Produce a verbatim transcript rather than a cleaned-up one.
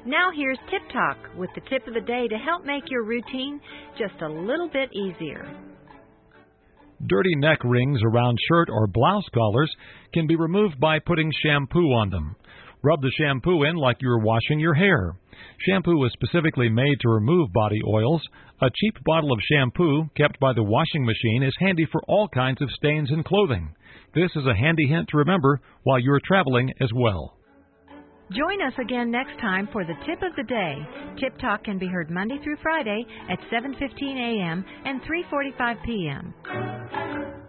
Now here's Tip Talk with the tip of the day to help make your routine just a little bit easier. Dirty neck rings around shirt or blouse collars can be removed by putting shampoo on them. Rub the shampoo in like you're washing your hair. Shampoo is specifically made to remove body oils. A cheap bottle of shampoo kept by the washing machine is handy for all kinds of stains in clothing. This is a handy hint to remember while you're traveling as well. Join us again next time for the Tip of the Day. Tip Talk can be heard Monday through Friday at seven fifteen a.m. and three forty-five p.m.